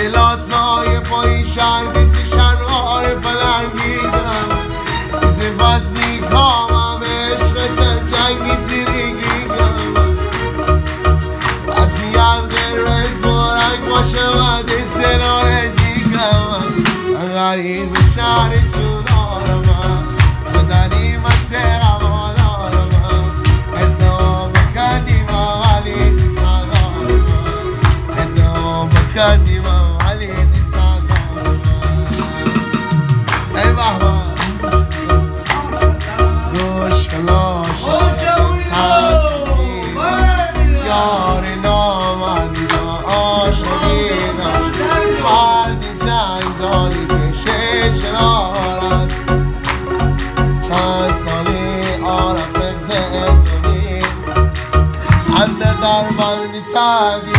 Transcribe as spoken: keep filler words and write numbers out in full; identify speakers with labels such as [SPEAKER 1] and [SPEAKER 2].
[SPEAKER 1] دلاتای پایی شردیسی شنوار فلنگیدم دیزی فصلی کامم عشقت جنگی چیریگیگم وزیت غیر رز برنگ باشه و دی سنار جیگم غریب شهر شدارم بدنی من سرم آدارم ادعا بکنیم ولی دی صدارم ادعا بکنیم ولی دی صدارم ای بحبا دوش کلاش سجدی یار نامدی عاشقی داشت مردی جنگانی کشه شرارت چند سالی عارف زندونی انده در بندی تگی